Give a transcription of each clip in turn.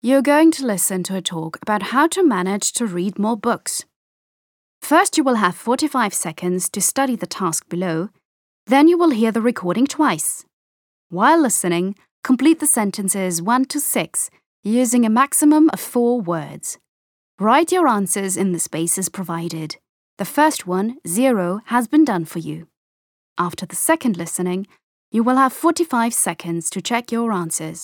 You're going to listen to a talk about how to manage to read more books. First, you will have 45 seconds to study the task below, then you will hear the recording twice. While listening, complete the sentences 1 to 6 using a maximum of 4 words. Write your answers in the spaces provided. The first one, 0, has been done for you. After the second listening, you will have 45 seconds to check your answers.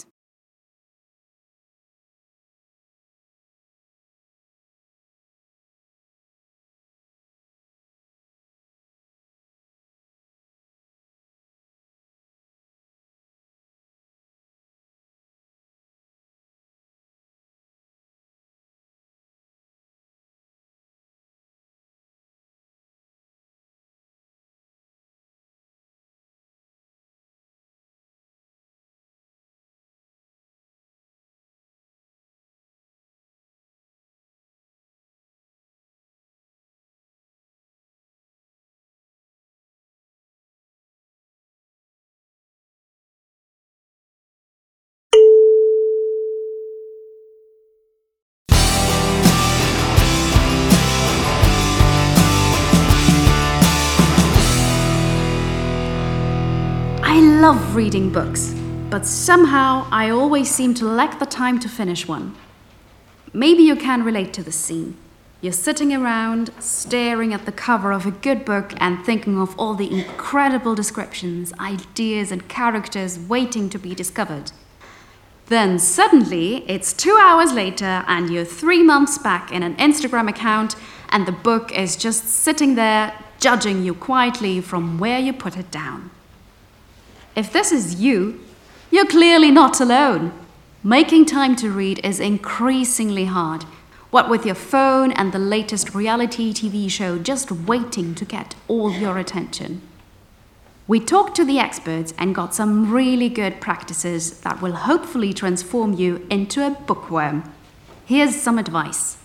I love reading books, but somehow I always seem to lack the time to finish one. Maybe you can relate to the scene. You're sitting around, staring at the cover of a good book and thinking of all the incredible descriptions, ideas and characters waiting to be discovered. Then suddenly, it's 2 hours later and you're 3 months back in an Instagram account and the book is just sitting there, judging you quietly from where you put it down. If this is you, you're clearly not alone. Making time to read is increasingly hard, what with your phone and the latest reality TV show just waiting to get all your attention. We talked to the experts and got some really good practices that will hopefully transform you into a bookworm. Here's some advice.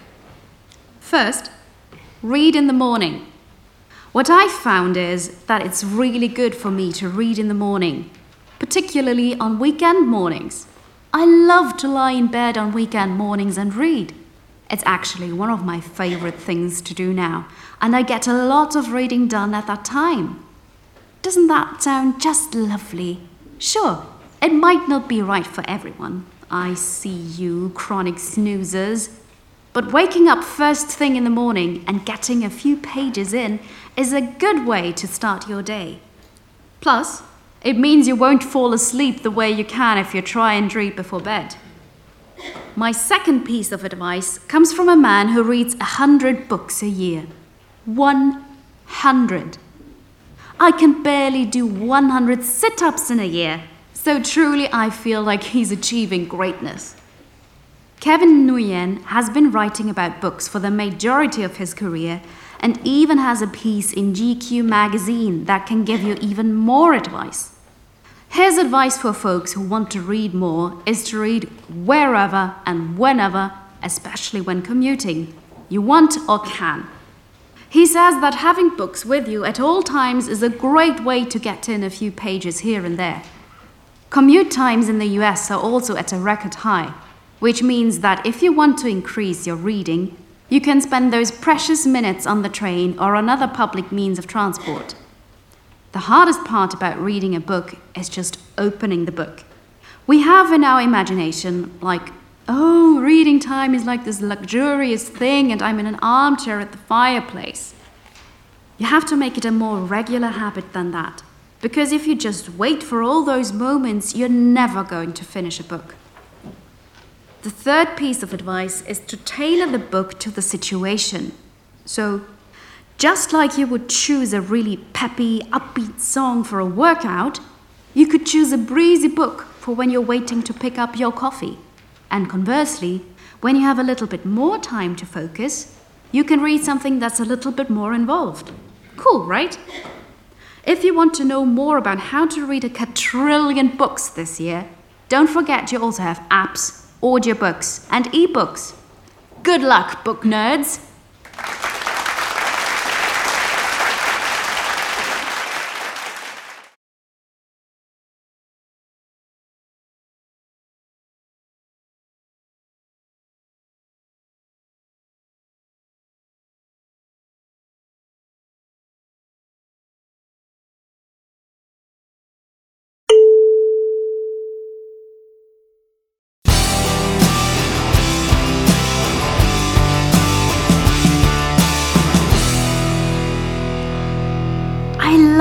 First, read in the morning. What I've found is that it's really good for me to read in the morning, particularly on weekend mornings. I love to lie in bed on weekend mornings and read. It's actually one of my favorite things to do now, and I get a lot of reading done at that time. Doesn't that sound just lovely? Sure, it might not be right for everyone. I see you, chronic snoozers. But waking up first thing in the morning and getting a few pages in is a good way to start your day. Plus, it means you won't fall asleep the way you can if you try and read before bed. My second piece of advice comes from a man who reads 100 books a year. 100. I can barely do 100 sit-ups in a year, so truly I feel like he's achieving greatness. Kevin Nguyen has been writing about books for the majority of his career and even has a piece in GQ magazine that can give you even more advice. His advice for folks who want to read more is to read wherever and whenever, especially when commuting, you want or can. He says that having books with you at all times is a great way to get in a few pages here and there. Commute times in the US are also at a record high, which means that if you want to increase your reading, you can spend those precious minutes on the train or another public means of transport. The hardest part about reading a book is just opening the book. We have in our imagination, like, oh, reading time is like this luxurious thing and I'm in an armchair at the fireplace. You have to make it a more regular habit than that, because if you just wait for all those moments, you're never going to finish a book. The third piece of advice is to tailor the book to the situation. So, just like you would choose a really peppy, upbeat song for a workout, you could choose a breezy book for when you're waiting to pick up your coffee. And conversely, when you have a little bit more time to focus, you can read something that's a little bit more involved. Cool, right? If you want to know more about how to read a quadrillion books this year, don't forget you also have apps, audiobooks, and ebooks. Good luck, book nerds!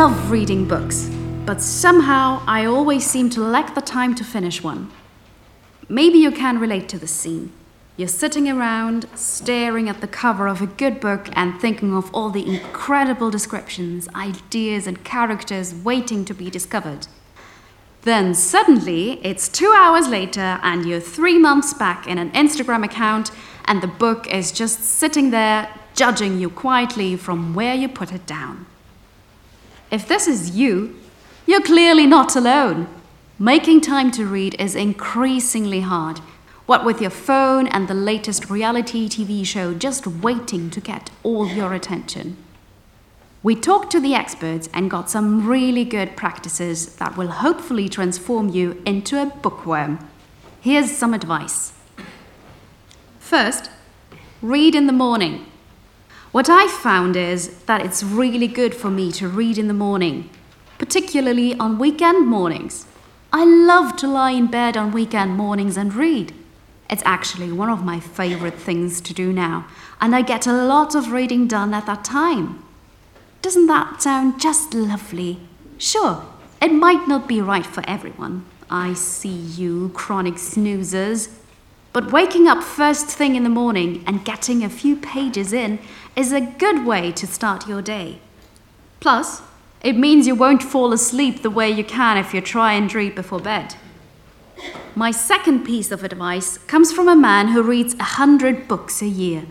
love reading books, but somehow I always seem to lack the time to finish one. Maybe you can relate to the scene. You're sitting around, staring at the cover of a good book and thinking of all the incredible descriptions, ideas and characters waiting to be discovered. Then suddenly, it's 2 hours later and you're 3 months back in an Instagram account and the book is just sitting there, judging you quietly from where you put it down. If this is you, you're clearly not alone. Making time to read is increasingly hard, what with your phone and the latest reality TV show just waiting to get all your attention. We talked to the experts and got some really good practices that will hopefully transform you into a bookworm. Here's some advice. First, read in the morning. What I've found is that it's really good for me to read in the morning, particularly on weekend mornings. I love to lie in bed on weekend mornings and read. It's actually one of my favorite things to do now, and I get a lot of reading done at that time. Doesn't that sound just lovely? Sure, it might not be right for everyone. I see you, chronic snoozers. But waking up first thing in the morning and getting a few pages in is a good way to start your day. Plus, it means you won't fall asleep the way you can if you try and read before bed. My second piece of advice comes from a man who reads 100 books a year.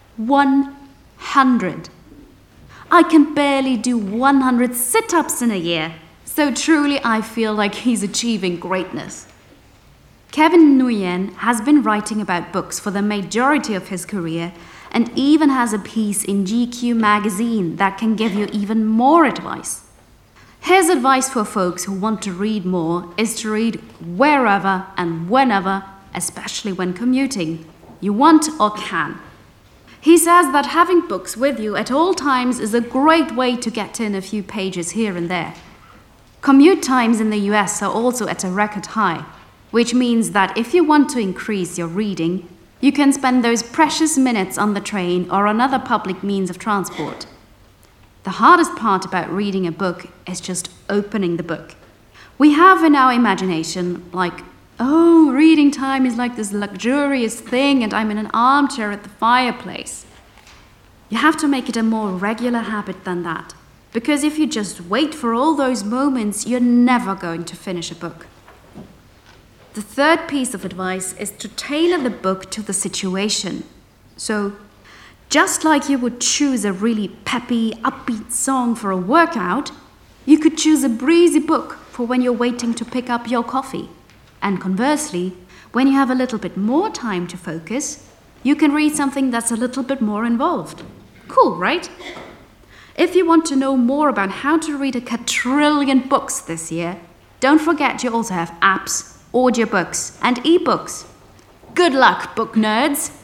100. I can barely do 100 sit-ups in a year, so truly I feel like he's achieving greatness. Kevin Nguyen has been writing about books for the majority of his career and even has a piece in GQ magazine that can give you even more advice. His advice for folks who want to read more is to read wherever and whenever, especially when commuting, you want or can. He says that having books with you at all times is a great way to get in a few pages here and there. Commute times in the US are also at a record high, which means that if you want to increase your reading, you can spend those precious minutes on the train or another public means of transport. The hardest part about reading a book is just opening the book. We have in our imagination, like, oh, reading time is like this luxurious thing and I'm in an armchair at the fireplace. You have to make it a more regular habit than that, because if you just wait for all those moments, you're never going to finish a book. The third piece of advice is to tailor the book to the situation. So, just like you would choose a really peppy, upbeat song for a workout, you could choose a breezy book for when you're waiting to pick up your coffee. And conversely, when you have a little bit more time to focus, you can read something that's a little bit more involved. Cool, right? If you want to know more about how to read a quadrillion books this year, don't forget you also have apps, audiobooks, and ebooks. Good luck, book nerds!